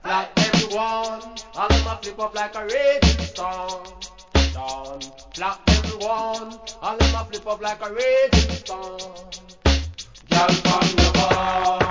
Black them one, all them a flip up like a raging storm. Storm. Black them one, all them a flip up like a raging storm. Girl from your bar.